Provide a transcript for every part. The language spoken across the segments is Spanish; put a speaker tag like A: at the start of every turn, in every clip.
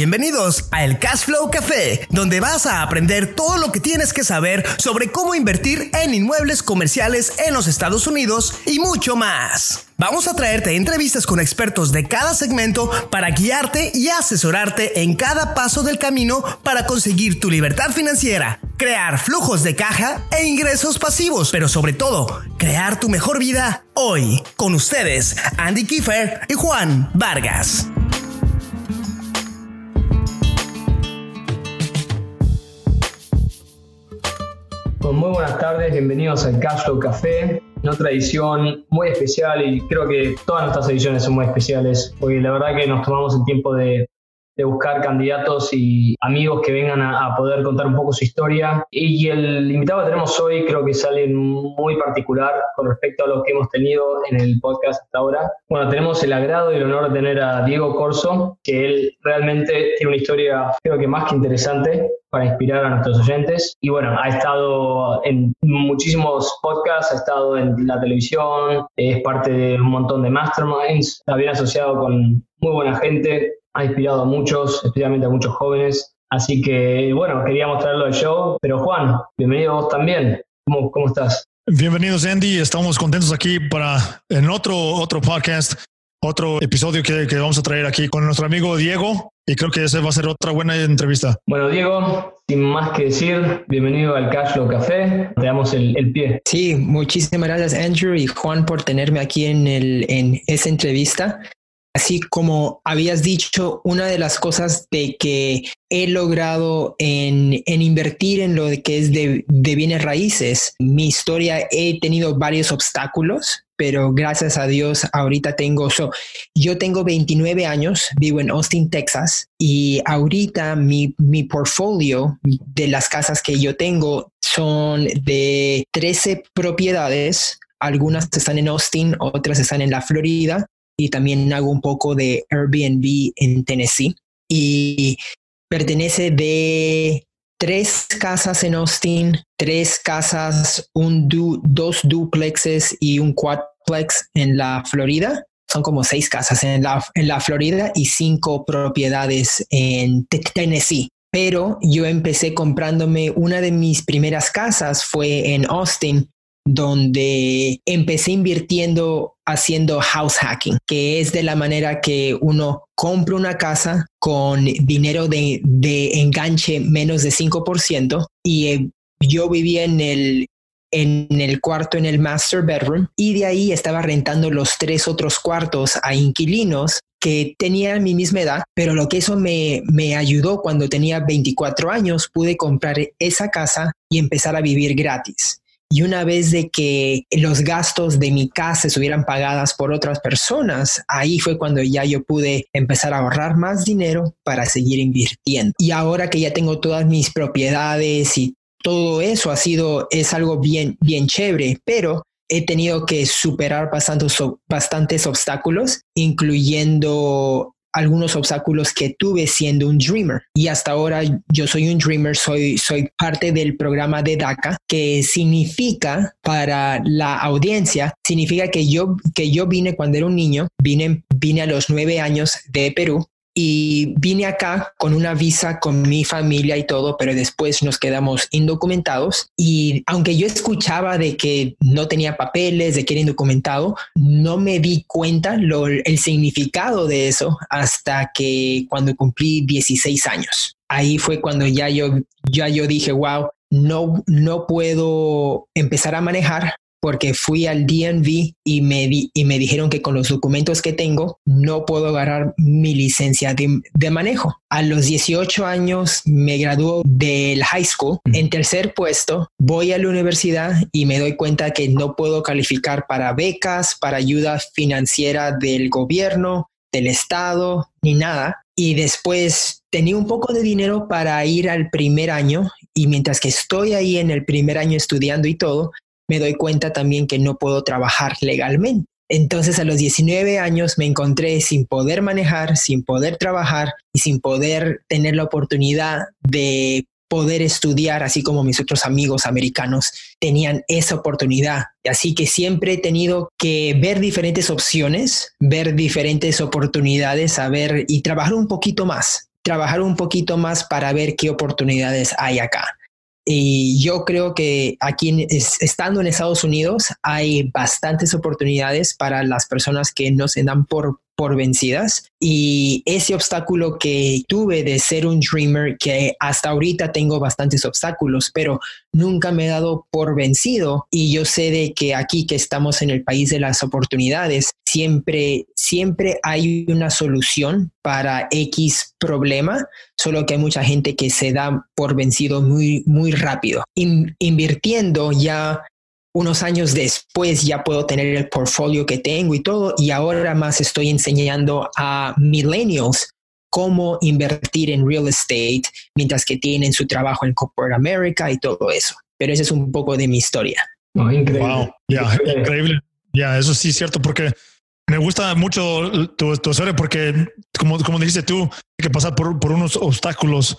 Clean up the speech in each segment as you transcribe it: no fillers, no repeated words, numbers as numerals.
A: Bienvenidos a el Cashflow Café, donde vas a aprender todo lo que tienes que saber sobre cómo invertir en inmuebles comerciales en los Estados Unidos y mucho más. Vamos a traerte entrevistas con expertos de cada segmento para guiarte y asesorarte en cada paso del camino para conseguir tu libertad financiera, crear flujos de caja e ingresos pasivos, pero sobre todo, crear tu mejor vida hoy. Con ustedes, Andy Kiefer y Juan Vargas.
B: Muy buenas tardes, bienvenidos al Cashflow Café, en otra edición muy especial, y creo que todas nuestras ediciones son muy especiales porque la verdad que nos tomamos el tiempo de buscar candidatos y amigos que vengan a poder contar un poco su historia. Y el invitado que tenemos hoy creo que es alguien muy particular con respecto a lo que hemos tenido en el podcast hasta ahora. Bueno, tenemos el agrado y el honor de tener a Diego Corso, que él realmente tiene una historia creo que más que interesante para inspirar a nuestros oyentes. Y bueno, ha estado en muchísimos podcasts, ha estado en la televisión, es parte de un montón de masterminds, está bien asociado con muy buena gente, ha inspirado a muchos, especialmente a muchos jóvenes. Así que bueno, queríamos traerlo al show. Pero Juan, bienvenido vos también. ¿Cómo estás?
C: Bienvenidos, Andy. Estamos contentos aquí en otro podcast, otro episodio que vamos a traer aquí con nuestro amigo Diego. Y creo que ese va a ser otra buena entrevista.
B: Bueno, Diego, sin más que decir, bienvenido al Cashflow Café. Te damos el pie.
D: Sí, muchísimas gracias, Andrew y Juan, por tenerme aquí en esa entrevista. Así como habías dicho, una de las cosas de que he logrado en invertir en lo que es de bienes raíces, mi historia, he tenido varios obstáculos, pero gracias a Dios ahorita yo tengo 29 años, vivo en Austin, Texas, y ahorita mi portfolio de las casas que yo tengo son de 13 propiedades. Algunas están en Austin, otras están en la Florida, y también hago un poco de Airbnb en Tennessee. Y pertenece de 3 casas en Austin, 3 casas, 2 duplexes y un quadplex en la Florida. Son como 6 casas en la Florida y 5 propiedades en Tennessee. Pero yo empecé comprándome, una de mis primeras casas fue en Austin, donde empecé invirtiendo haciendo house hacking, que es de la manera que uno compra una casa con dinero de enganche menos de 5%, y yo vivía en el cuarto, en el master bedroom, y de ahí estaba rentando los 3 otros cuartos a inquilinos que tenían mi misma edad, pero lo que eso me ayudó, cuando tenía 24 años, pude comprar esa casa y empezar a vivir gratis. Y una vez de que los gastos de mi casa estuvieran pagadas por otras personas, ahí fue cuando ya yo pude empezar a ahorrar más dinero para seguir invirtiendo. Y ahora que ya tengo todas mis propiedades y todo eso, es algo bien chévere, pero he tenido que superar bastantes obstáculos, incluyendo algunos obstáculos que tuve siendo un dreamer. Y hasta ahora yo soy un dreamer, soy parte del programa de DACA, que significa, para la audiencia, significa que yo vine cuando era un niño, vine a los 9 años de Perú, y vine acá con una visa con mi familia y todo, pero después nos quedamos indocumentados. Y aunque yo escuchaba de que no tenía papeles, de que era indocumentado, no me di cuenta el significado de eso hasta que cuando cumplí 16 años. Ahí fue cuando ya yo dije, wow, no puedo empezar a manejar, porque fui al DMV y me dijeron que con los documentos que tengo no puedo agarrar mi licencia de manejo. A los 18 años me graduó del high school. En tercer puesto, voy a la universidad y me doy cuenta que no puedo calificar para becas, para ayuda financiera del gobierno, del estado, ni nada. Y después tenía un poco de dinero para ir al primer año, y mientras que estoy ahí en el primer año estudiando y todo, me doy cuenta también que no puedo trabajar legalmente. Entonces a los 19 años me encontré sin poder manejar, sin poder trabajar y sin poder tener la oportunidad de poder estudiar, así como mis otros amigos americanos tenían esa oportunidad. Así que siempre he tenido que ver diferentes opciones, ver diferentes oportunidades, y trabajar un poquito más. trabajar un poquito más para ver qué oportunidades hay acá. Y yo creo que aquí, estando en Estados Unidos, hay bastantes oportunidades para las personas que no se dan por vencidas. Y ese obstáculo que tuve de ser un dreamer, que hasta ahorita tengo bastantes obstáculos, pero nunca me he dado por vencido. Y yo sé de que aquí, que estamos en el país de las oportunidades, siempre hay una solución para X problema, solo que hay mucha gente que se da por vencido muy, muy rápido. Invirtiendo ya unos años después ya puedo tener el portfolio que tengo y todo, y ahora más estoy enseñando a millennials cómo invertir en real estate mientras que tienen su trabajo en Corporate America y todo eso. Pero esa es un poco de mi historia.
B: Oh, increíble.
C: Wow, increíble. Eso sí es cierto, porque me gusta mucho tu historia, porque como dijiste tú, hay que pasar por unos obstáculos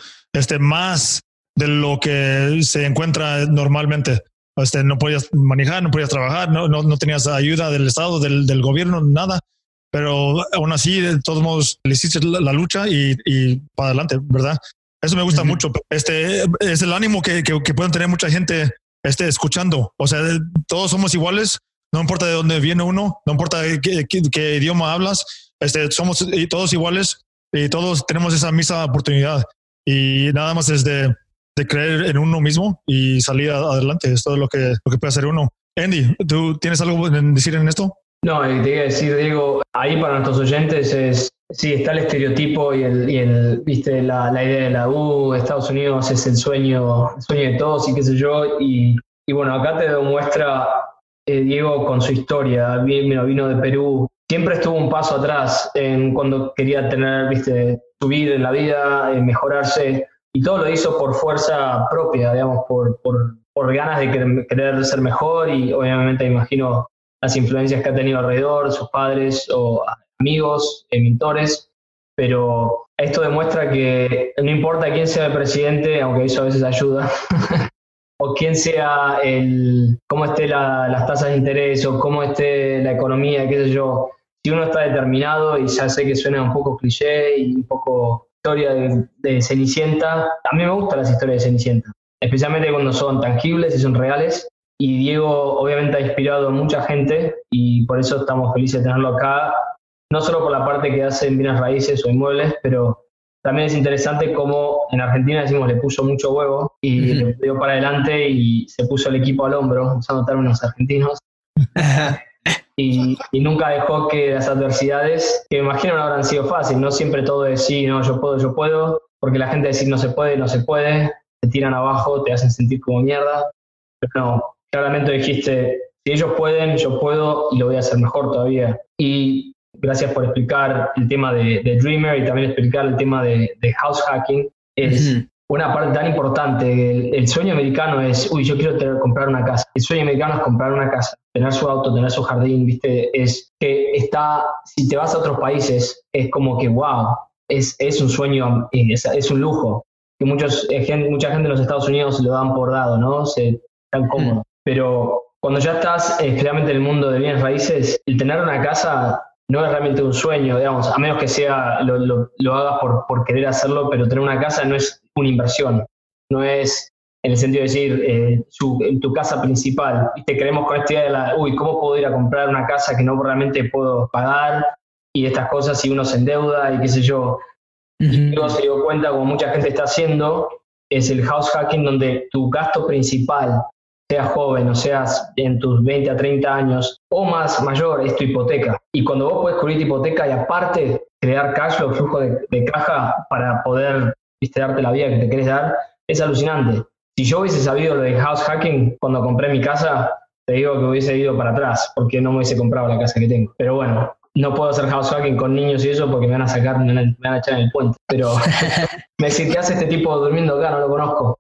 C: más de lo que se encuentra normalmente. No podías manejar, no podías trabajar, no tenías ayuda del Estado, del gobierno, nada. Pero aún así, de todos modos, le hiciste la lucha y para adelante, ¿verdad? Eso me gusta mucho. Es el ánimo que pueden tener mucha gente escuchando. O sea, todos somos iguales, no importa de dónde viene uno, no importa qué idioma hablas, somos todos iguales y todos tenemos esa misma oportunidad. Y nada más es de creer en uno mismo y salir adelante. Es todo lo que puede hacer uno. Andy, ¿tú tienes algo que decir en esto?
B: No, te iba a decir, Diego, ahí para nuestros oyentes sí, está el estereotipo y viste, la idea de Estados Unidos es el sueño de todos y qué sé yo. Y bueno, acá te demuestra Diego con su historia. Vino de Perú. Siempre estuvo un paso atrás cuando quería viste, subir en la vida, mejorarse. Y todo lo hizo por fuerza propia, digamos, por ganas de querer ser mejor y obviamente imagino las influencias que ha tenido alrededor, sus padres o amigos, mentores, pero esto demuestra que no importa quién sea el presidente, aunque eso a veces ayuda, o quién sea cómo esté las tasas de interés o cómo esté la economía, qué sé yo, si uno está determinado, y ya sé que suena un poco cliché y un poco historia de Cenicienta. A mí me gustan las historias de Cenicienta, especialmente cuando son tangibles y son reales. Y Diego obviamente ha inspirado a mucha gente y por eso estamos felices de tenerlo acá, no solo por la parte que hace en bienes raíces o inmuebles, pero también es interesante cómo en Argentina decimos le puso mucho huevo y le dio para adelante y se puso el equipo al hombro, usando términos argentinos. Y nunca dejó que las adversidades, que me imagino no habrán sido fáciles, no siempre todo es sí, no, yo puedo, porque la gente dice no se puede, te tiran abajo, te hacen sentir como mierda, pero no, claramente dijiste, si ellos pueden, yo puedo y lo voy a hacer mejor todavía. Y gracias por explicar el tema de Dreamer y también explicar el tema de house hacking. Es una parte tan importante. El sueño americano es, yo quiero comprar una casa. El sueño americano es comprar una casa, tener su auto, tener su jardín, ¿viste? Es que si te vas a otros países, es como que, wow, es un sueño, es un lujo. Que mucha gente en los Estados Unidos lo dan por dado, ¿no? Tan cómodo. Pero cuando ya estás, especialmente en el mundo de bienes raíces, el tener una casa no es realmente un sueño, digamos, a menos que lo hagas por querer hacerlo, pero tener una casa no es una inversión, no es en el sentido de decir tu casa principal. ¿Viste? Creemos con esta idea de ¿cómo puedo ir a comprar una casa que no realmente puedo pagar? Y estas cosas, si uno se endeuda y qué sé yo. Y luego se dio cuenta, como mucha gente está haciendo, es el house hacking, donde tu gasto principal, seas joven o seas en tus 20 a 30 años o mayor, es tu hipoteca. Y cuando vos podés cubrir tu hipoteca y aparte crear cash flow, flujo de caja para poder darte la vida que te querés dar, es alucinante. Si yo hubiese sabido lo de house hacking cuando compré mi casa, te digo que hubiese ido para atrás, porque no me hubiese comprado la casa que tengo. Pero bueno, no puedo hacer house hacking con niños y eso porque me van a sacar, me van a echar en el puente. Pero me decís, ¿qué hace este tipo durmiendo acá? No lo conozco.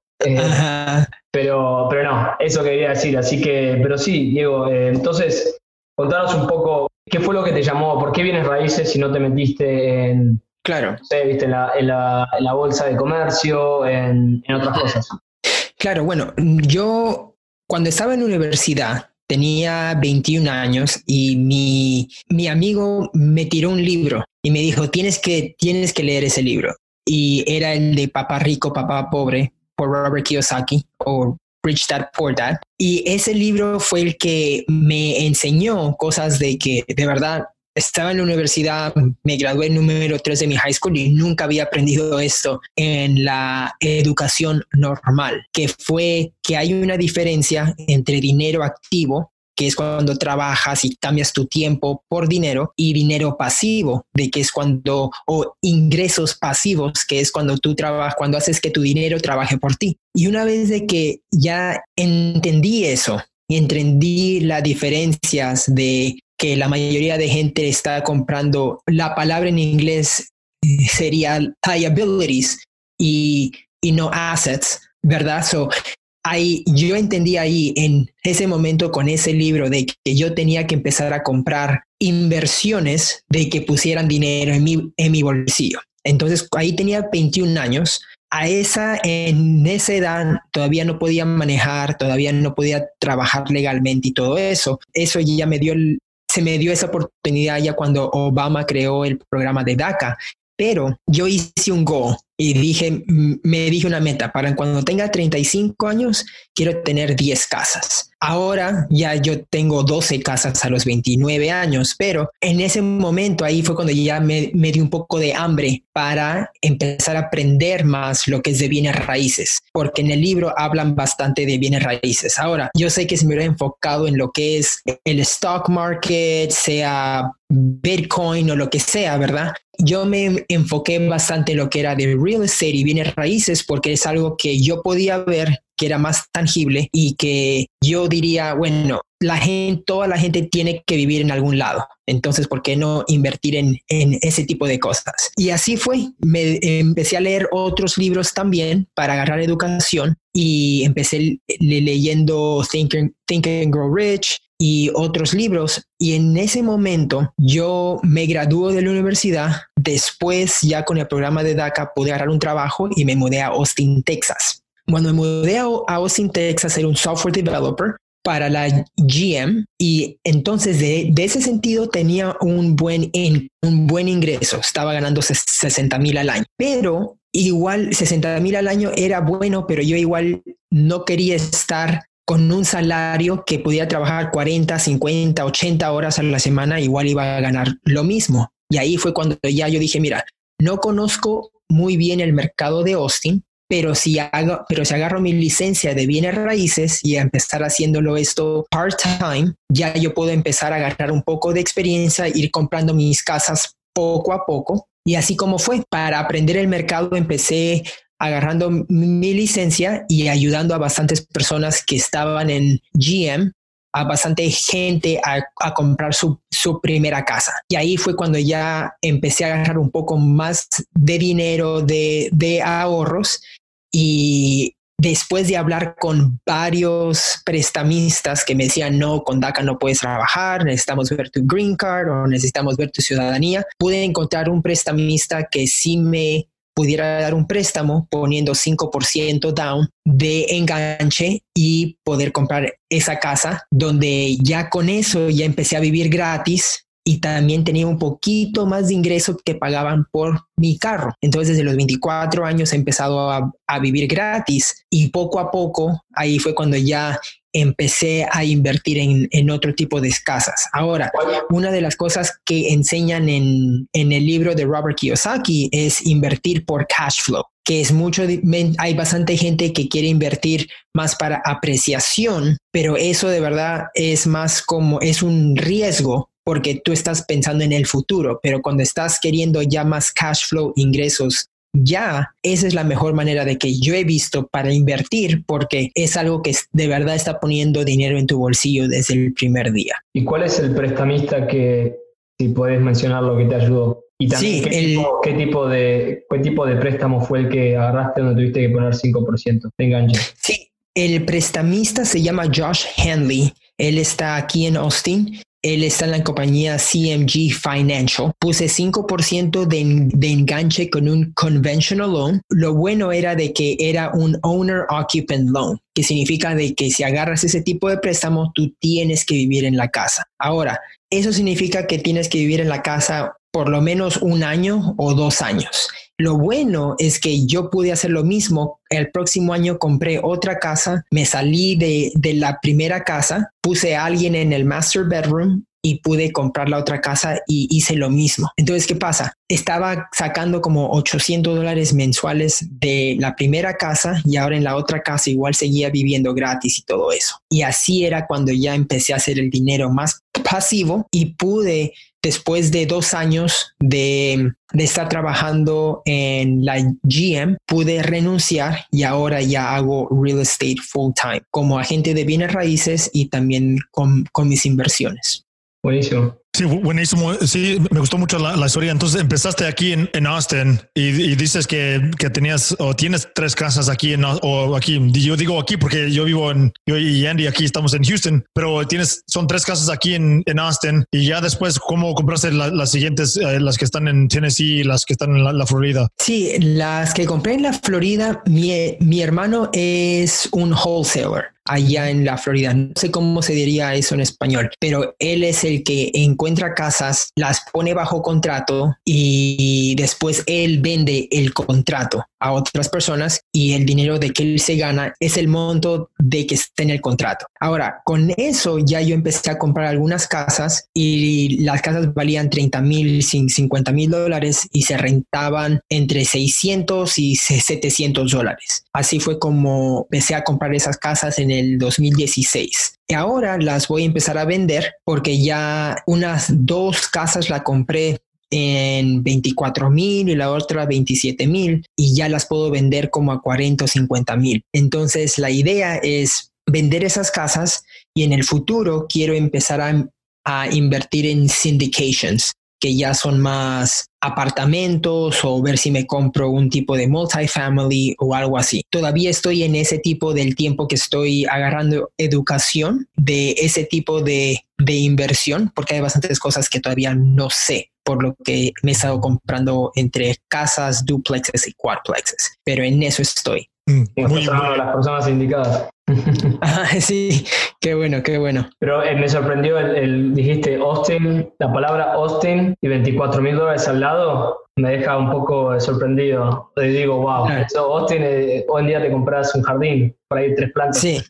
B: Pero no, eso quería decir. Así que, pero sí, Diego, entonces, contanos un poco, ¿qué fue lo que te llamó? ¿Por qué bienes raíces si no te metiste en,
D: claro,
B: no sé, viste, en la bolsa de comercio, en otras cosas?
D: Claro, bueno, yo cuando estaba en la universidad tenía 21 años y mi amigo me tiró un libro y me dijo, tienes que leer ese libro. y era el de Papá Rico, Papá Pobre, por Robert Kiyosaki, o Rich Dad, Poor Dad. Y ese libro fue el que me enseñó cosas de que de verdad estaba en la universidad, me gradué número 3 de mi high school y nunca había aprendido esto en la educación normal, que fue que hay una diferencia entre dinero activo, que es cuando trabajas y cambias tu tiempo por dinero, y dinero pasivo, de que es cuando, o ingresos pasivos, que es cuando tú trabajas, cuando haces que tu dinero trabaje por ti. Y una vez de que ya entendí eso y entendí las diferencias de que la mayoría de gente está comprando, la palabra en inglés sería liabilities y no assets, ¿verdad? Yo entendí ahí en ese momento con ese libro de que yo tenía que empezar a comprar inversiones de que pusieran dinero en mi bolsillo. Entonces ahí tenía 21 años. En esa edad todavía no podía manejar, todavía no podía trabajar legalmente y todo eso. Eso ya se me dio esa oportunidad ya cuando Obama creó el programa de DACA. Pero yo hice un goal y me dije una meta para cuando tenga 35 años, quiero tener 10 casas. Ahora ya yo tengo 12 casas a los 29 años, pero en ese momento ahí fue cuando ya me dio un poco de hambre para empezar a aprender más lo que es de bienes raíces, porque en el libro hablan bastante de bienes raíces. Ahora, yo sé que si me hubiera enfocado en lo que es el stock market, sea Bitcoin o lo que sea, ¿verdad? Yo me enfoqué bastante en lo que era de real estate y bienes raíces porque es algo que yo podía ver que era más tangible y que yo diría, bueno, toda la gente tiene que vivir en algún lado. Entonces, ¿por qué no invertir en ese tipo de cosas? Y así fue. Me empecé a leer otros libros también para agarrar educación y empecé leyendo Think and Grow Rich y otros libros. Y en ese momento yo me gradué de la universidad. Después, ya con el programa de DACA, pude agarrar un trabajo y me mudé a Austin, Texas. Cuando me mudé a Austin, Texas, era un software developer para la GM y entonces de ese sentido tenía un buen ingreso. Estaba ganando 60,000 al año, pero igual 60,000 al año era bueno, pero yo igual no quería estar con un salario que pudiera trabajar 40, 50, 80 horas a la semana, igual iba a ganar lo mismo. Y ahí fue cuando ya yo dije, mira, no conozco muy bien el mercado de Austin, pero si agarro mi licencia de bienes raíces y a empezar haciéndolo esto part-time, ya yo puedo empezar a agarrar un poco de experiencia, ir comprando mis casas poco a poco. Y así como fue, para aprender el mercado empecé agarrando mi licencia y ayudando a bastantes personas que estaban en GM, a bastante gente a comprar su primera casa. Y ahí fue cuando ya empecé a agarrar un poco más de dinero, de ahorros. Y después de hablar con varios prestamistas que me decían, no, con DACA no puedes trabajar, necesitamos ver tu green card o necesitamos ver tu ciudadanía, pude encontrar un prestamista que sí me pudiera dar un préstamo poniendo 5% down de enganche y poder comprar esa casa, donde ya con eso ya empecé a vivir gratis y también tenía un poquito más de ingreso que pagaban por mi carro. Entonces, desde los 24 años he empezado a vivir gratis y poco a poco ahí fue cuando ya empecé a invertir en otro tipo de casas. Ahora, una de las cosas que enseñan en el libro de Robert Kiyosaki es invertir por cash flow, que es hay bastante gente que quiere invertir más para apreciación, pero eso de verdad es más como, es un riesgo porque tú estás pensando en el futuro, pero cuando estás queriendo ya más cash flow, ingresos, ya esa es la mejor manera de que yo he visto para invertir, porque es algo que de verdad está poniendo dinero en tu bolsillo desde el primer día.
B: ¿Y cuál es el prestamista que, si puedes mencionar, lo que te ayudó? Y también, sí, ¿qué tipo de préstamo fue el que agarraste donde tuviste que poner 5% de enganche?
D: Sí, el prestamista se llama Josh Handley. Él está aquí en Austin. Él está en la compañía CMG Financial. Puse 5% de enganche con un conventional loan. Lo bueno era de que era un owner occupant loan, que significa de que si agarras ese tipo de préstamo, tú tienes que vivir en la casa. Ahora, eso significa que tienes que vivir en la casa por lo menos 1 año o 2 años. Lo bueno es que yo pude hacer lo mismo. El próximo año compré otra casa, me salí de la primera casa, puse a alguien en el master bedroom y pude comprar la otra casa y hice lo mismo. Entonces, ¿qué pasa? Estaba sacando como $800 mensuales de la primera casa y ahora en la otra casa igual seguía viviendo gratis y todo eso. Y así era cuando ya empecé a hacer el dinero más pasivo y pude, después de 2 años de estar trabajando en la GM, pude renunciar y ahora ya hago real estate full time como agente de bienes raíces y también con mis inversiones.
B: Buenísimo.
C: Sí, buenísimo. Sí, me gustó mucho la historia. Entonces empezaste aquí en Austin y dices que tenías o tienes 3 casas aquí o aquí. Yo digo aquí porque yo y Andy aquí estamos en Houston, pero son 3 casas aquí en Austin y ya después, ¿cómo compraste las siguientes, las que están en Tennessee y las que están en la Florida?
D: Sí, las que compré en la Florida, mi hermano es un wholesaler allá en la Florida. No sé cómo se diría eso en español, pero él es el que encuentra casas, las pone bajo contrato y después él vende el contrato a otras personas y el dinero de que él se gana es el monto de que está en el contrato. Ahora, con eso ya yo empecé a comprar algunas casas y las casas valían $30,000, $50,000 y se rentaban entre $600 y $700. Así fue como empecé a comprar esas casas en el 2016. Y ahora las voy a empezar a vender porque ya unas 2 casas la compré en 24,000 y la otra 27,000 y ya las puedo vender como a 40 o 50,000. Entonces la idea es vender esas casas y en el futuro quiero empezar a invertir en syndications, que ya son más apartamentos o ver si me compro un tipo de multifamily o algo así. Todavía estoy en ese tipo del tiempo que estoy agarrando educación de ese tipo de inversión porque hay bastantes cosas que todavía no sé, por lo que me he estado comprando entre casas, duplexes y quadplexes, pero en eso estoy.
B: Estás hablando de las personas indicadas.
D: Sí, qué bueno.
B: Pero me sorprendió dijiste Austin, la palabra Austin y $24,000 al lado, me deja un poco sorprendido. Le digo, wow,
D: claro.
B: Eso, Austin, hoy en día te compras un jardín, por ahí 3 plantas.
D: Sí,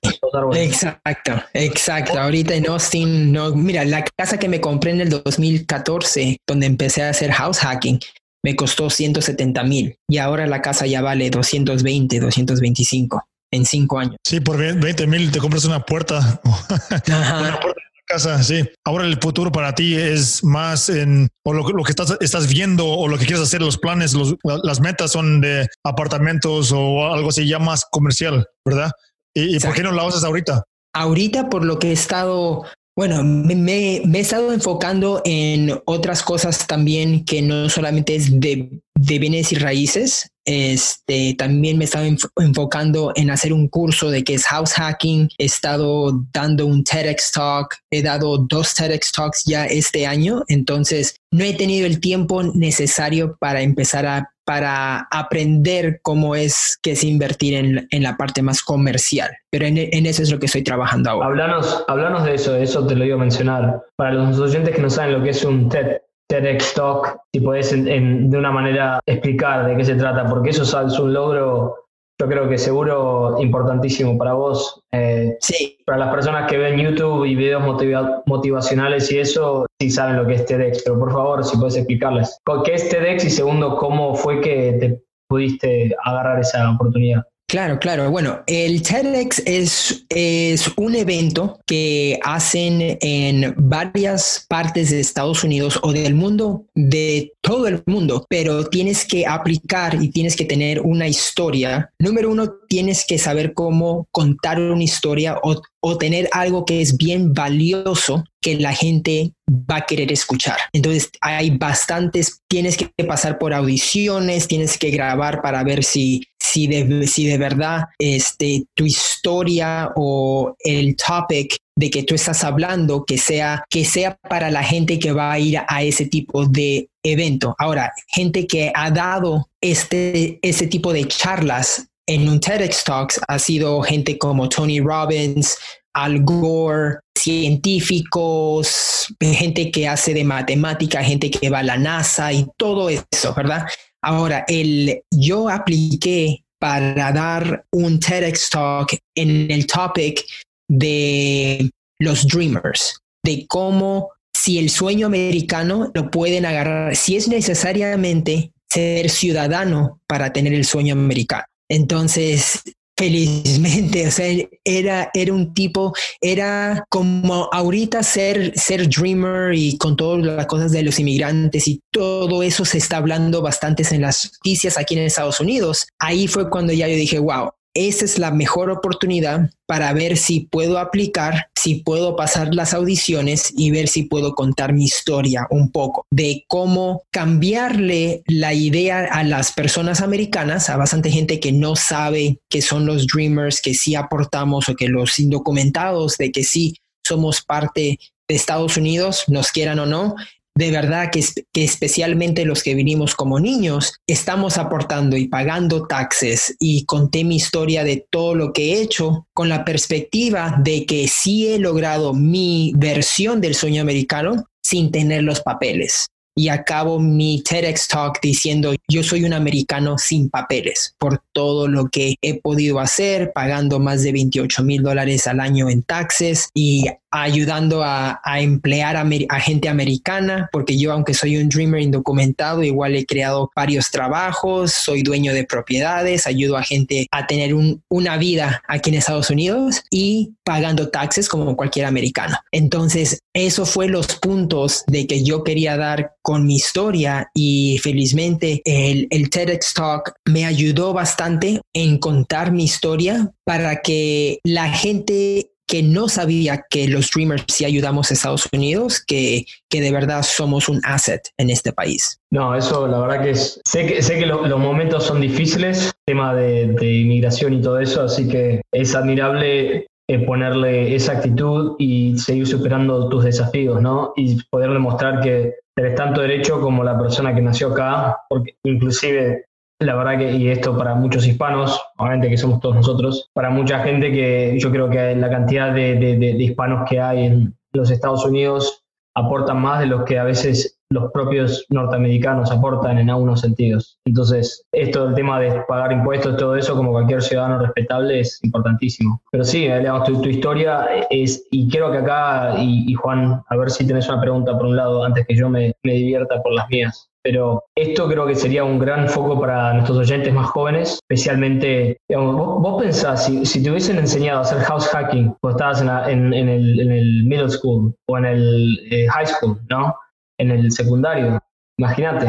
D: exacto. Ahorita en Austin, no, mira, la casa que me compré en el 2014, donde empecé a hacer house hacking, me costó 170,000 y ahora la casa ya vale 220, 225 en 5 años.
C: Sí, por 20,000 te compras una puerta.
D: Ajá.
C: Una puerta de la casa, sí. Ahora el futuro para ti es más o lo que estás viendo o lo que quieres hacer, los planes, las metas son de apartamentos o algo así ya más comercial, ¿verdad? ¿Y por qué no la haces ahorita?
D: Ahorita por lo que he estado... Bueno, me he estado enfocando en otras cosas también que no solamente es de bienes y raíces. También me he estado enfocando en hacer un curso de qué es house hacking. He estado dando un TEDx Talk. He dado 2 TEDx Talks ya este año. Entonces, no he tenido el tiempo necesario para empezar para aprender cómo es que es invertir en la parte más comercial. Pero en eso es lo que estoy trabajando ahora.
B: Háblanos de eso te lo iba a mencionar. Para los oyentes que no saben lo que es un TEDx Talk, si podés de una manera explicar de qué se trata, porque eso es un logro, yo creo que seguro importantísimo para vos.
D: Sí.
B: Para las personas que ven YouTube y videos motivacionales y eso, sí saben lo que es TEDx, pero por favor, si podés explicarles qué es TEDx y segundo, cómo fue que te pudiste agarrar esa oportunidad.
D: Claro. Bueno, el TEDx es un evento que hacen en varias partes de Estados Unidos o del mundo, de todo el mundo, pero tienes que aplicar y tienes que tener una historia. Número 1, tienes que saber cómo contar una historia o tener algo que es bien valioso que la gente va a querer escuchar. Entonces hay bastantes, tienes que pasar por audiciones, tienes que grabar para ver si de verdad tu historia o el topic de que tú estás hablando que sea para la gente que va a ir a ese tipo de evento. Ahora, gente que ha dado ese tipo de charlas en un TEDx Talks ha sido gente como Tony Robbins, Al Gore, científicos, gente que hace de matemática, gente que va a la NASA y todo eso, ¿verdad? Ahora, yo apliqué para dar un TEDx Talk en el topic de los Dreamers, de cómo si el sueño americano lo pueden agarrar, si es necesariamente ser ciudadano para tener el sueño americano. Entonces, felizmente, o sea, era un tipo, era como ahorita ser dreamer y con todas las cosas de los inmigrantes y todo eso se está hablando bastante en las noticias aquí en Estados Unidos. Ahí fue cuando ya yo dije, wow, esa es la mejor oportunidad para ver si puedo aplicar, si puedo pasar las audiciones y ver si puedo contar mi historia un poco de cómo cambiarle la idea a las personas americanas, a bastante gente que no sabe que son los Dreamers, que sí aportamos o que los indocumentados de que sí somos parte de Estados Unidos, nos quieran o no. De verdad que especialmente los que vinimos como niños, estamos aportando y pagando taxes y conté mi historia de todo lo que he hecho con la perspectiva de que sí he logrado mi versión del sueño americano sin tener los papeles. Y acabo mi TEDx Talk diciendo yo soy un americano sin papeles por todo lo que he podido hacer, pagando más de $28,000 al año en taxes y ayudando a emplear a gente americana, porque yo, aunque soy un dreamer indocumentado, igual he creado varios trabajos, soy dueño de propiedades, ayudo a gente a tener una vida aquí en Estados Unidos y pagando taxes como cualquier americano. Entonces, eso fue los puntos de que yo quería dar con mi historia y felizmente el TEDx Talk me ayudó bastante en contar mi historia para que la gente que no sabía que los Dreamers sí ayudamos a Estados Unidos, que de verdad somos un asset en este país.
B: No, eso la verdad que sé que los momentos son difíciles, tema de inmigración y todo eso, así que es admirable ponerle esa actitud y seguir superando tus desafíos, ¿no? Y poder demostrar que tenés tanto derecho como la persona que nació acá, porque inclusive la verdad que, y esto para muchos hispanos, obviamente que somos todos nosotros, para mucha gente que yo creo que la cantidad de hispanos que hay en los Estados Unidos aportan más de los que a veces los propios norteamericanos aportan en algunos sentidos. Entonces, esto del tema de pagar impuestos, todo eso, como cualquier ciudadano respetable, es importantísimo. Pero sí, digamos, tu historia es, y creo que acá, y Juan, a ver si tenés una pregunta por un lado, antes que yo me divierta por las mías. Pero esto creo que sería un gran foco para nuestros oyentes más jóvenes, especialmente, digamos, vos pensás, si te hubiesen enseñado a hacer house hacking cuando estabas en el middle school o en el high school, ¿no? En el secundario, imagínate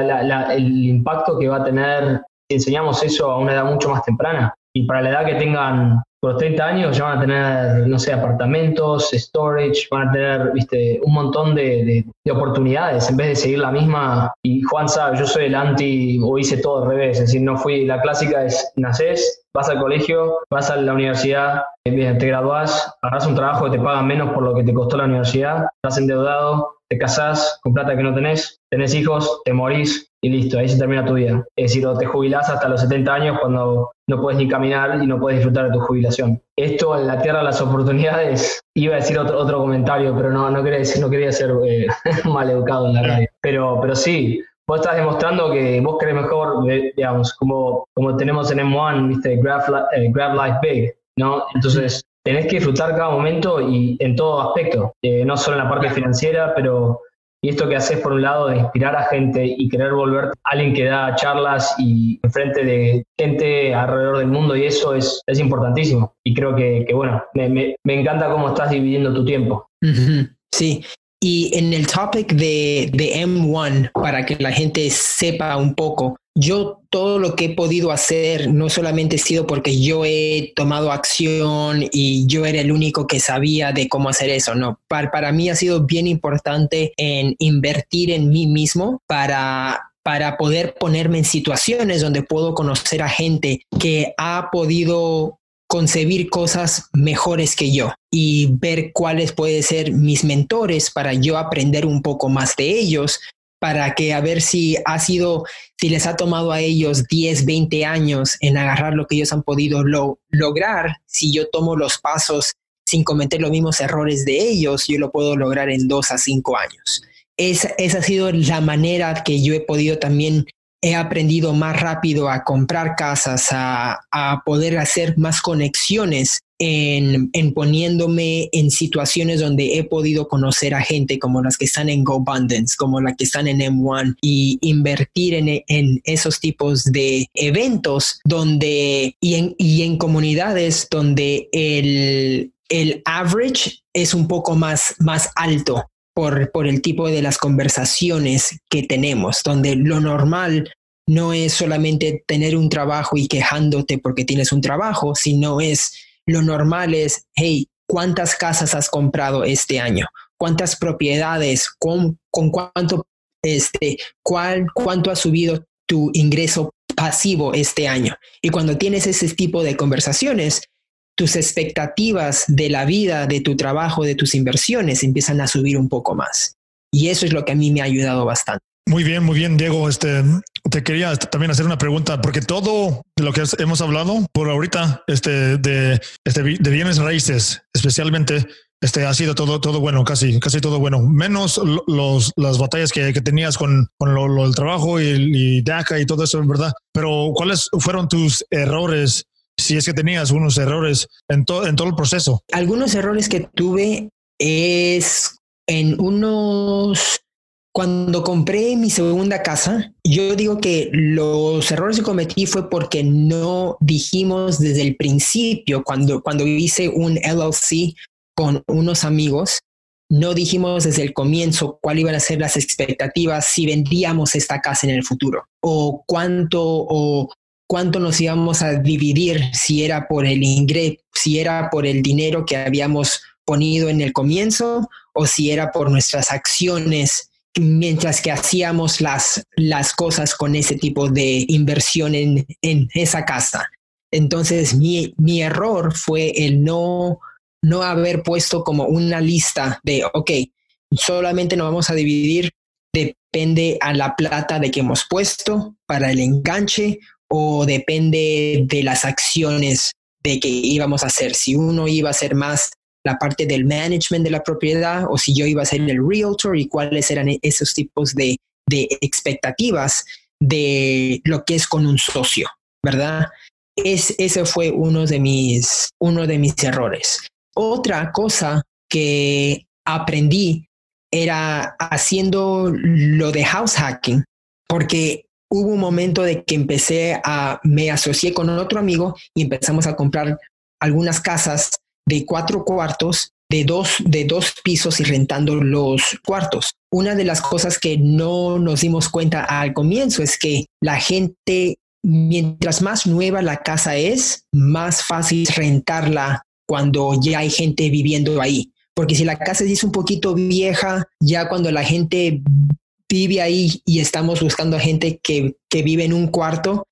B: el impacto que va a tener si enseñamos eso a una edad mucho más temprana. Y para la edad que tengan por 30 años ya van a tener, no sé, apartamentos, storage, van a tener, viste, un montón de oportunidades en vez de seguir la misma. Y Juan sabe, yo soy el anti, o hice todo al revés, es decir, no fui, la clásica es, nacés, vas al colegio, vas a la universidad, te graduás, agarrás un trabajo que te pagan menos por lo que te costó la universidad, estás endeudado, te casás con plata que no tenés hijos, te morís y listo, ahí se termina tu vida. Es decir, o te jubilás hasta los 70 años cuando no puedes ni caminar y no puedes disfrutar de tu jubilación. Esto en la tierra de las oportunidades, iba a decir otro comentario, pero no quería ser mal educado en la radio. Pero sí, vos estás demostrando que vos querés mejor, digamos, como tenemos en M1, ¿viste? Grab Life Big, ¿no? Entonces, tenés que disfrutar cada momento y en todo aspecto, no solo en la parte financiera, pero y esto que haces por un lado de inspirar a gente y querer volverte alguien que da charlas y enfrente de gente alrededor del mundo, y eso es importantísimo. Y creo que bueno, me encanta cómo estás dividiendo tu tiempo.
D: Uh-huh. Sí. Y en el topic de M1, para que la gente sepa un poco, yo todo lo que he podido hacer no solamente ha sido porque yo he tomado acción y yo era el único que sabía de cómo hacer eso, no. Para mí ha sido bien importante en invertir en mí mismo para poder ponerme en situaciones donde puedo conocer a gente que ha podido concebir cosas mejores que yo y ver cuáles pueden ser mis mentores para yo aprender un poco más de ellos, para que a ver si les ha tomado a ellos 10, 20 años en agarrar lo que ellos han podido lograr, si yo tomo los pasos sin cometer los mismos errores de ellos, yo lo puedo lograr en 2 a 5 años. Esa ha sido la manera que yo he podido también, he aprendido más rápido a comprar casas, a poder hacer más conexiones en poniéndome en situaciones donde he podido conocer a gente como las que están en GoBundance, como las que están en M1 y invertir en esos tipos de eventos donde y en comunidades donde el average es un poco más alto por el tipo de las conversaciones que tenemos, donde lo normal no es solamente tener un trabajo y quejándote porque tienes un trabajo, sino lo normal es, hey, ¿cuántas casas has comprado este año? ¿Cuántas propiedades? ¿Con cuánto, cuánto ha subido tu ingreso pasivo este año? Y cuando tienes ese tipo de conversaciones, tus expectativas de la vida, de tu trabajo, de tus inversiones empiezan a subir un poco más. Y eso es lo que a mí me ha ayudado bastante.
C: Muy bien, Diego. Te quería también hacer una pregunta, porque todo de lo que hemos hablado por ahorita, de bienes raíces, especialmente, ha sido todo bueno, casi todo bueno, menos las batallas que tenías con lo del trabajo y DACA y todo eso, ¿verdad? Pero ¿cuáles fueron tus errores? Si es que tenías unos errores en todo el proceso.
D: Algunos errores que tuve es cuando compré mi segunda casa, yo digo que los errores que cometí fue porque no dijimos desde el principio, cuando hice un LLC con unos amigos, no dijimos desde el comienzo cuáles iban a ser las expectativas si vendíamos esta casa en el futuro, o cuánto nos íbamos a dividir, si era por el ingreso, si era por el dinero que habíamos ponido en el comienzo o si era por nuestras acciones mientras que hacíamos las cosas con ese tipo de inversión en esa casa. Entonces mi error fue el no haber puesto como una lista de, ok, solamente nos vamos a dividir, depende a la plata de que hemos puesto para el enganche, o depende de las acciones de que íbamos a hacer. Si uno iba a hacer más la parte del management de la propiedad o si yo iba a ser el realtor y cuáles eran esos tipos de expectativas de lo que es con un socio, ¿verdad? Ese fue uno de mis errores. Otra cosa que aprendí era haciendo lo de house hacking, porque hubo un momento de que me asocié con otro amigo y empezamos a comprar algunas casas de 4 cuartos, de dos pisos y rentando los cuartos. Una de las cosas que no nos dimos cuenta al comienzo es que la gente, mientras más nueva la casa es, más fácil rentarla cuando ya hay gente viviendo ahí. Porque si la casa es un poquito vieja, ya cuando la gente vive ahí y estamos buscando a gente que vive en un cuarto,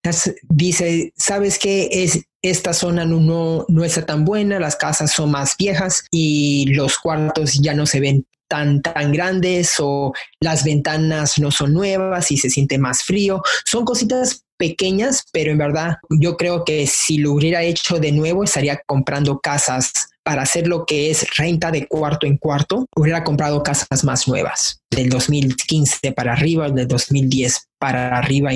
D: dice, ¿sabes qué? Esta zona no está tan buena, las casas son más viejas y los cuartos ya no se ven tan grandes, o las ventanas no son nuevas y se siente más frío. Son cositas pequeñas, pero en verdad yo creo que si lo hubiera hecho de nuevo, estaría comprando casas para hacer lo que es renta de cuarto en cuarto. Hubiera comprado casas más nuevas, del 2015 para arriba, del 2010 para arriba, y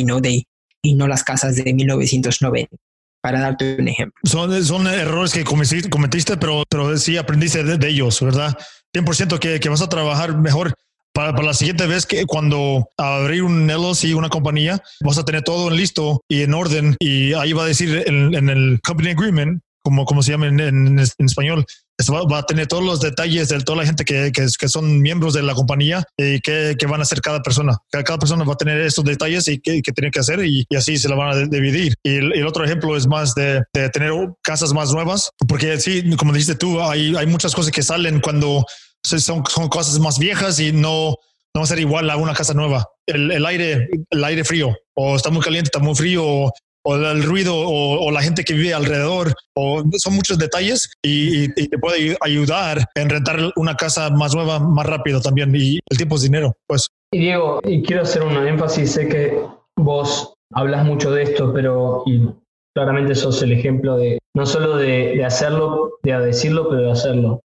D: no las casas de 1990. Para darte un ejemplo.
C: Son errores que cometiste, pero sí aprendiste de ellos, ¿verdad? 100% que vas a trabajar mejor para la siguiente vez, que cuando abrir un LLC, una compañía, vas a tener todo listo y en orden, y ahí va a decir en el company agreement, como se llama en español, va a tener todos los detalles de toda la gente que son miembros de la compañía y que van a hacer cada persona. Cada persona va a tener estos detalles y que tiene que hacer, y así se la van a dividir. Y el otro ejemplo es más de tener casas más nuevas, porque sí, como dijiste tú, hay muchas cosas que salen cuando son cosas más viejas y no va a ser igual a una casa nueva. El aire frío, o está muy caliente, está muy frío, o el ruido, o la gente que vive alrededor, o son muchos detalles y te puede ayudar en rentar una casa más nueva más rápido también, y el tiempo es dinero, pues.
B: Y Diego, y quiero hacer un énfasis, sé que vos hablas mucho de esto, y claramente sos el ejemplo de no solo de hacerlo, de decirlo, pero de hacerlo.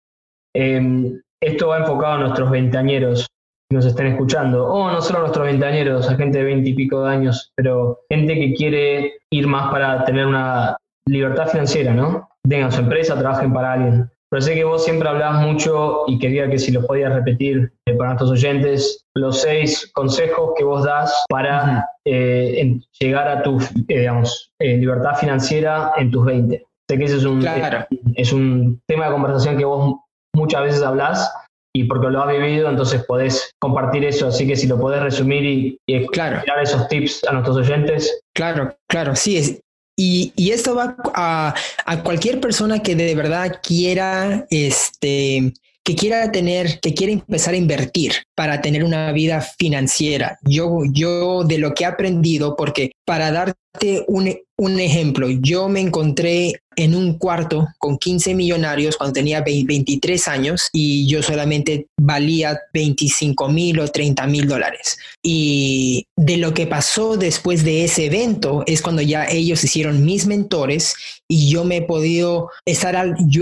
B: Esto va enfocado a nuestros veinteañeros que nos estén escuchando, o no solo a nuestros veinteañeros, a gente de 20 y pico de años, pero gente que quiere ir más para tener una libertad financiera, ¿no? Tengan su empresa, trabajen para alguien. Pero sé que vos siempre hablás mucho y quería que si los podías repetir para nuestros oyentes, los 6 consejos que vos das para llegar a tu, libertad financiera en tus 20. Sé que ese es un tema de conversación que vos muchas veces hablás y porque lo has vivido, entonces podés compartir eso. Así que si lo podés resumir y dar esos tips a nuestros oyentes.
D: Claro, sí. Y esto va a cualquier persona que de verdad quiera, que quiera empezar a invertir para tener una vida financiera. Yo de lo que he aprendido, porque para darte un ejemplo, yo me encontré en un cuarto con 15 millonarios cuando tenía 23 años y yo solamente valía 25,000 o 30,000 dólares. Y de lo que pasó después de ese evento es cuando ya ellos hicieron mis mentores y yo he podido estar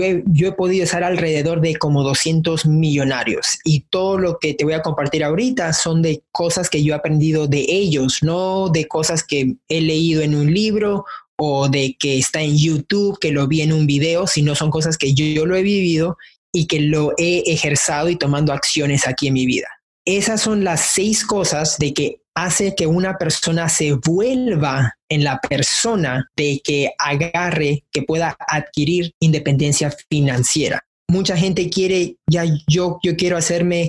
D: alrededor de como 200 millonarios. Y todo lo que te voy a compartir ahorita son de cosas que yo he aprendido de ellos, no de cosas que he leído en un libro o de que está en YouTube, que lo vi en un video, sino son cosas que yo lo he vivido y que lo he ejercido y tomando acciones aquí en mi vida. Esas son las 6 cosas de que hace que una persona se vuelva en la persona de que agarre, que pueda adquirir independencia financiera. Mucha gente quiere, yo quiero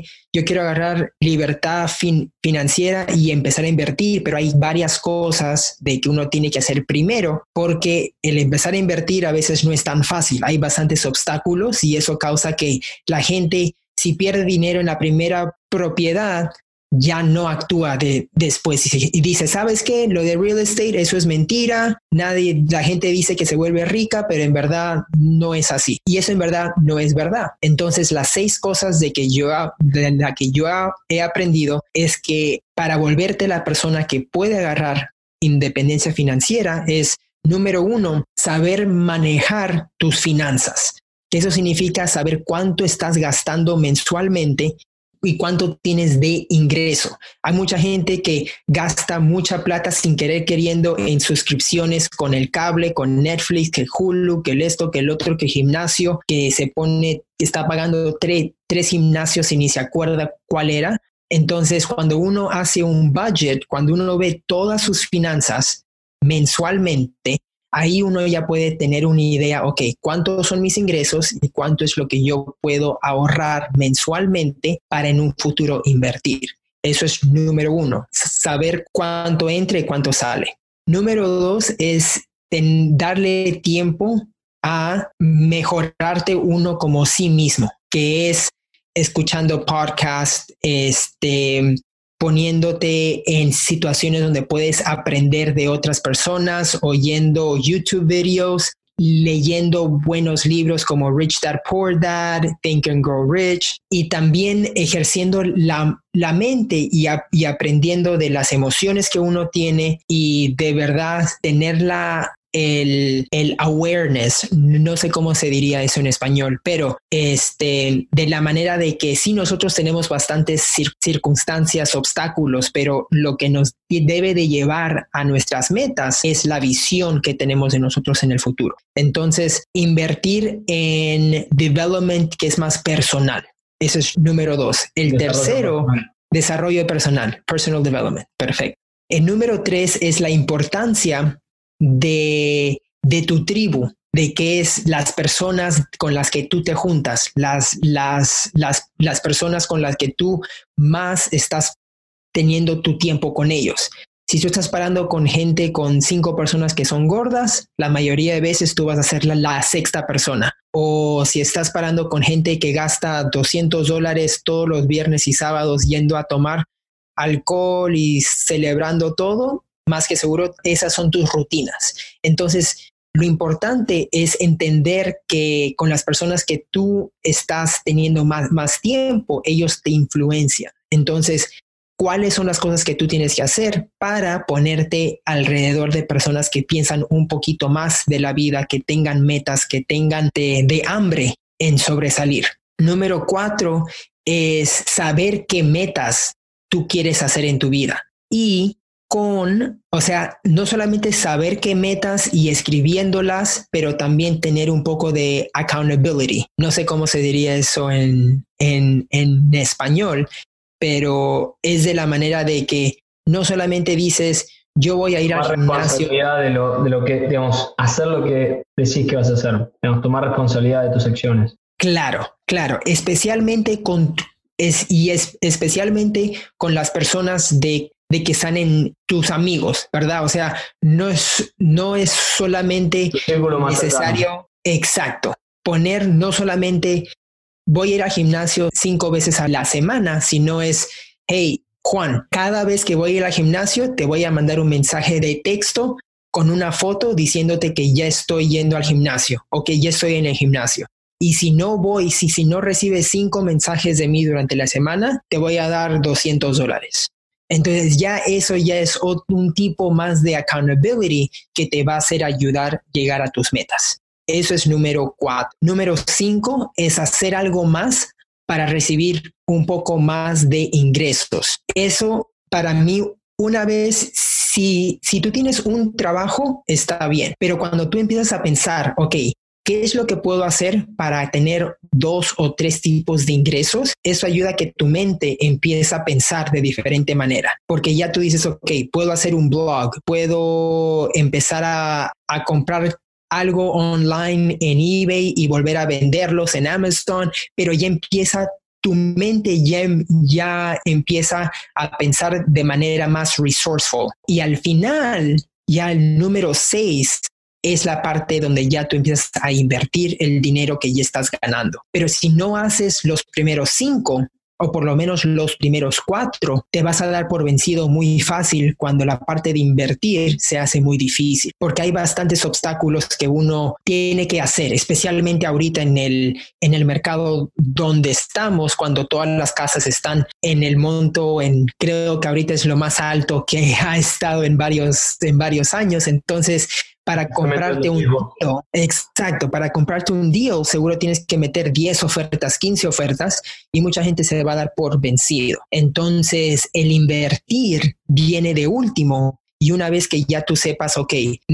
D: agarrar libertad financiera y empezar a invertir, pero hay varias cosas de que uno tiene que hacer primero, porque el empezar a invertir a veces no es tan fácil. Hay bastantes obstáculos y eso causa que la gente, si pierde dinero en la primera propiedad, ya no actúa después y dice, ¿sabes qué? Lo de real estate, eso es mentira. La gente dice que se vuelve rica, pero en verdad no es así. Y eso en verdad no es verdad. Entonces, las 6 cosas de la que yo he aprendido es que para volverte la persona que puede agarrar independencia financiera es, número 1, saber manejar tus finanzas. Eso significa saber cuánto estás gastando mensualmente y cuánto tienes de ingreso. Hay mucha gente que gasta mucha plata sin querer queriendo en suscripciones con el cable, con Netflix, que Hulu, que esto, que el otro, que gimnasio, que está pagando 3 gimnasios y ni se acuerda cuál era. Entonces, cuando uno hace un budget, cuando uno ve todas sus finanzas mensualmente, ahí uno ya puede tener una idea, ok, ¿cuántos son mis ingresos y cuánto es lo que yo puedo ahorrar mensualmente para en un futuro invertir? Eso es número 1, saber cuánto entra y cuánto sale. Número 2 es darle tiempo a mejorarte uno como sí mismo, que es escuchando podcasts, poniéndote en situaciones donde puedes aprender de otras personas, oyendo YouTube videos, leyendo buenos libros como Rich Dad Poor Dad, Think and Grow Rich, y también ejerciendo la mente y aprendiendo de las emociones que uno tiene y de verdad tener el awareness, no sé cómo se diría eso en español, pero de la manera de que sí, nosotros tenemos bastantes circunstancias, obstáculos, pero lo que nos debe de llevar a nuestras metas es la visión que tenemos de nosotros en el futuro. Entonces, invertir en development que es más personal. Eso es número 2. El tercero, desarrollo personal, personal development. Perfecto. El número 3 es la importancia de tu tribu, de qué es las personas con las que tú te juntas, las personas con las que tú más estás teniendo tu tiempo con ellos. Si tú estás parando con gente, con 5 personas que son gordas, la mayoría de veces tú vas a ser la 6ª persona. O si estás parando con gente que gasta $200 todos los viernes y sábados yendo a tomar alcohol y celebrando todo, más que seguro esas son tus rutinas. Entonces, lo importante es entender que con las personas que tú estás teniendo más tiempo, ellos te influencian. Entonces, cuáles son las cosas que tú tienes que hacer para ponerte alrededor de personas que piensan un poquito más de la vida, que tengan metas, que tengan de hambre en sobresalir. Número 4 es saber qué metas tú quieres hacer en tu vida. Y no solamente saber qué metas y escribiéndolas, pero también tener un poco de accountability. No sé cómo se diría eso en español, pero es de la manera de que no solamente dices, yo voy a ir al gimnasio.
B: Responsabilidad de lo que, digamos, hacer lo que decís que vas a hacer. Digamos, tomar responsabilidad de tus acciones.
D: Claro, especialmente especialmente con las personas de que están en tus amigos, ¿verdad? O sea, no es solamente necesario, exacto, poner no solamente voy a ir al gimnasio 5 veces a la semana, sino es, hey, Juan, cada vez que voy a ir al gimnasio te voy a mandar un mensaje de texto con una foto diciéndote que ya estoy yendo al gimnasio o que ya estoy en el gimnasio. Y si no recibes 5 mensajes de mí durante la semana, te voy a dar $200. Entonces eso ya es un tipo más de accountability que te va a hacer ayudar a llegar a tus metas. Eso es número 4. Número 5 es hacer algo más para recibir un poco más de ingresos. Eso para mí, una vez, si tú tienes un trabajo, está bien. Pero cuando tú empiezas a pensar, ok, ¿qué es lo que puedo hacer para tener 2 o 3 tipos de ingresos? Eso ayuda a que tu mente empiece a pensar de diferente manera. Porque ya tú dices, ok, puedo hacer un blog, puedo empezar a comprar algo online en eBay y volver a venderlos en Amazon, pero ya empieza tu mente ya empieza a pensar de manera más resourceful. Y al final, ya el número 6 es la parte donde ya tú empiezas a invertir el dinero que ya estás ganando. Pero si no haces los primeros 5, o por lo menos los primeros 4, te vas a dar por vencido muy fácil cuando la parte de invertir se hace muy difícil, porque hay bastantes obstáculos que uno tiene que hacer, especialmente ahorita en el mercado donde estamos, cuando todas las casas están en el monto, creo que ahorita es lo más alto que ha estado en varios años. Entonces, para comprarte un deal, exacto, para comprarte un deal, seguro tienes que meter 10 ofertas, 15 ofertas, y mucha gente se va a dar por vencido. Entonces, el invertir viene de último. Y una vez que ya tú sepas, ok,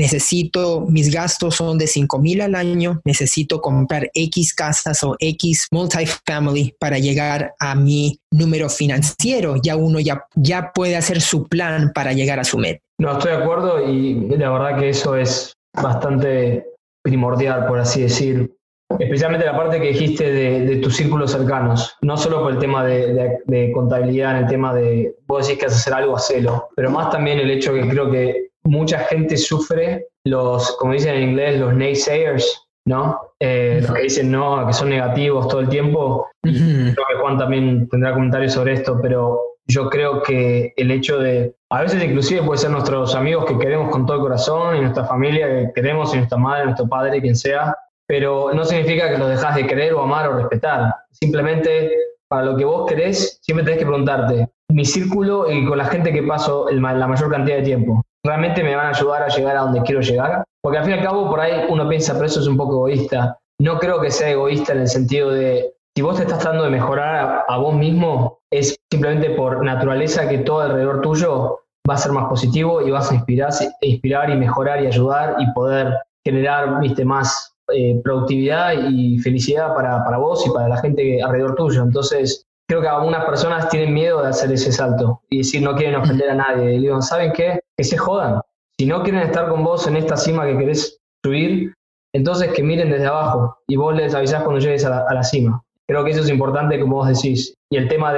D: mis gastos son de $5,000 al año, necesito comprar X casas o X multifamily para llegar a mi número financiero, ya uno ya puede hacer su plan para llegar a su meta.
B: No, estoy de acuerdo y la verdad que eso es bastante primordial, por así decir. Especialmente la parte que dijiste de tus círculos cercanos, no solo por el tema de contabilidad, en el tema de vos decís que vas a hacer algo, hacelo, pero más también el hecho que creo que mucha gente sufre como dicen en inglés, los naysayers, ¿no? Los que dicen no, que son negativos todo el tiempo. Creo que Juan también tendrá comentarios sobre esto, pero yo creo que el hecho a veces inclusive puede ser nuestros amigos que queremos con todo el corazón, y nuestra familia que queremos, y nuestra madre, nuestro padre, quien sea, pero no significa que los dejas de querer o amar o respetar. Simplemente, para lo que vos querés, siempre tenés que preguntarte, mi círculo y con la gente que paso la mayor cantidad de tiempo, ¿realmente me van a ayudar a llegar a donde quiero llegar? Porque al fin y al cabo, por ahí uno piensa, pero eso es un poco egoísta. No creo que sea egoísta en el sentido de, si vos te estás tratando de mejorar a vos mismo, es simplemente por naturaleza que todo alrededor tuyo va a ser más positivo y vas a inspirar y mejorar y ayudar y poder generar, más productividad y felicidad para vos y para la gente alrededor tuyo. Entonces, creo que algunas personas tienen miedo de hacer ese salto y decir no quieren ofender a nadie. Y digo, ¿saben qué? Que se jodan. Si no quieren estar con vos en esta cima que querés subir, entonces que miren desde abajo y vos les avisás cuando llegues a la cima. Creo que eso es importante, como vos decís. Y el tema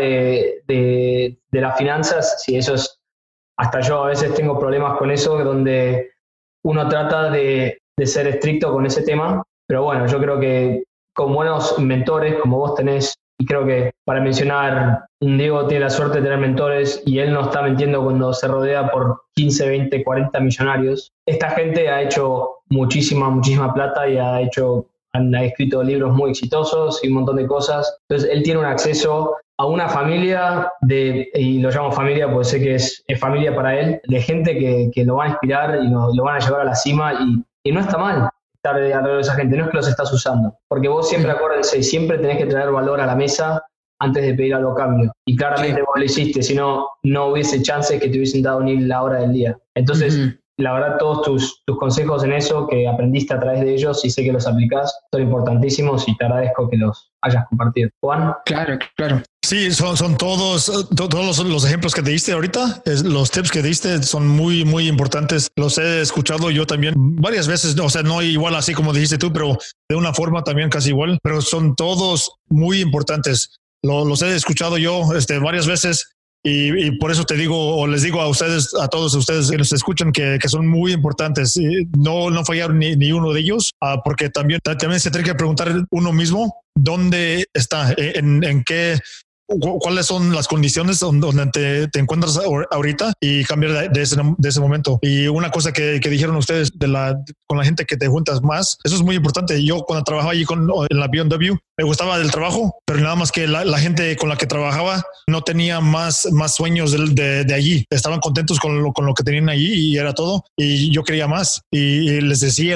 B: de las finanzas, sí, eso es, hasta yo a veces tengo problemas con eso, donde uno trata de ser estricto con ese tema, pero bueno, yo creo que con buenos mentores, como vos tenés, y creo que para mencionar, Diego tiene la suerte de tener mentores y él no está mintiendo cuando se rodea por 15, 20, 40 millonarios. Esta gente ha hecho muchísima plata y ha escrito libros muy exitosos y un montón de cosas. Entonces, él tiene un acceso a una familia y lo llamo familia porque sé que es familia para él, de gente que lo va a inspirar y lo van a llevar a la cima y no está mal estar alrededor de esa gente, no es que los estás usando, porque vos siempre, acuérdense, siempre tenés que traer valor a la mesa antes de pedir algo a cambio, y claramente vos lo hiciste, si no, no hubiese chances que te hubiesen dado ni la hora del día. Entonces, la verdad, todos tus consejos en eso que aprendiste a través de ellos y sé que los aplicás son importantísimos y te agradezco que los hayas compartido. Juan.
D: Claro.
C: Sí, son todos los ejemplos que te diste ahorita, los tips que diste son muy, muy importantes. Los he escuchado yo también varias veces, o sea, no igual así como dijiste tú, pero de una forma también casi igual, pero son todos muy importantes. Los he escuchado yo varias veces. Y por eso te digo, o les digo a ustedes, a todos ustedes que nos escuchan, que son muy importantes. No fallar ni uno de ellos, porque también se tiene que preguntar uno mismo dónde está, en qué, cuáles son las condiciones donde te encuentras ahorita y cambiar de ese momento. Y una cosa que dijeron ustedes con la gente que te juntas más, eso es muy importante. Yo cuando trabajaba allí en la BMW, me gustaba del trabajo, pero nada más que la gente con la que trabajaba no tenía más sueños de allí. Estaban contentos con lo que tenían allí y era todo. Y yo quería más y les decía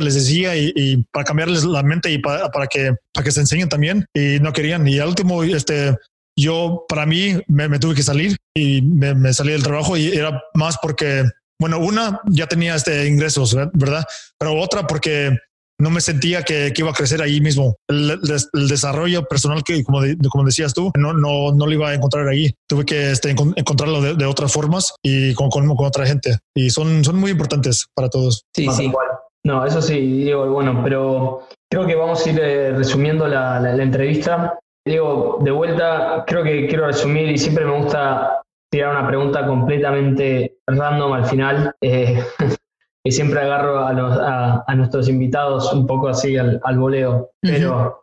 C: y para cambiarles la mente y para que se enseñen también, y no querían. Y al último, yo, para mí, me tuve que salir y me salí del trabajo, y era más porque, bueno, una, ya tenía ingresos, ¿verdad? Pero otra porque no me sentía que iba a crecer ahí mismo. El desarrollo personal que, como decías tú, no lo iba a encontrar ahí. Tuve que encontrarlo de otras formas y con otra gente. Y son muy importantes para todos.
B: Sí. No, eso sí, Diego, bueno, pero creo que vamos a ir resumiendo la entrevista. Diego, de vuelta, creo que quiero resumir y siempre me gusta tirar una pregunta completamente random al final. Y siempre agarro a nuestros invitados un poco así al voleo. Pero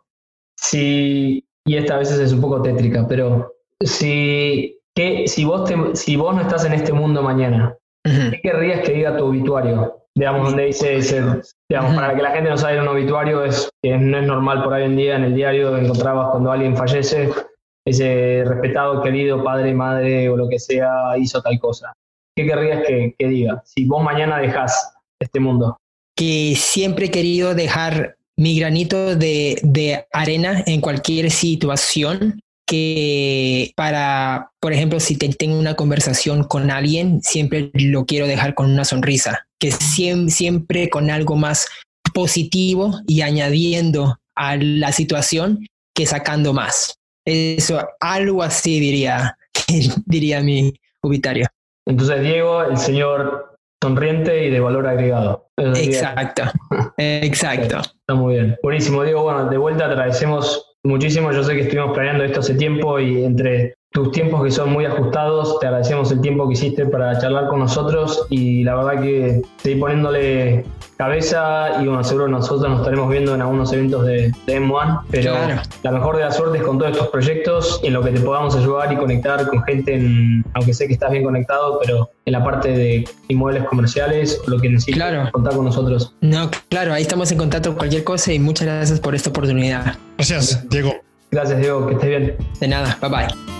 B: y esta a veces es un poco tétrica, pero si vos no estás en este mundo mañana, ¿qué querrías que diga tu obituario? Digamos, donde dice, para que la gente no sabe, un obituario que no es normal por hoy en día en el diario, encontrabas cuando alguien fallece, ese respetado, querido, padre, madre o lo que sea, hizo tal cosa. ¿Qué querrías que diga? Si vos mañana dejás este mundo.
D: Que siempre he querido dejar mi granito de arena en cualquier situación, que por ejemplo, si tengo una conversación con alguien, siempre lo quiero dejar con una sonrisa, que siempre con algo más positivo y añadiendo a la situación que sacando más. Eso, algo así diría mi obituario.
B: Entonces, Diego, el señor sonriente y de valor agregado.
D: Exacto.
B: Está muy bien. Buenísimo, Diego. Bueno, de vuelta te agradecemos muchísimo. Yo sé que estuvimos planeando esto hace tiempo y entre tus tiempos que son muy ajustados, te agradecemos el tiempo que hiciste para charlar con nosotros y la verdad que seguí poniéndole cabeza y bueno, seguro nosotros nos estaremos viendo en algunos eventos de M1, pero claro, la mejor de las suertes con todos estos proyectos, en lo que te podamos ayudar y conectar con gente, aunque sé que estás bien conectado, pero en la parte de inmuebles comerciales o lo que necesites, claro, contar con nosotros.
D: No, claro, ahí estamos en contacto con cualquier cosa y muchas gracias por esta oportunidad.
C: Gracias, Diego.
B: Gracias, Diego, que estés bien.
D: De nada, bye bye.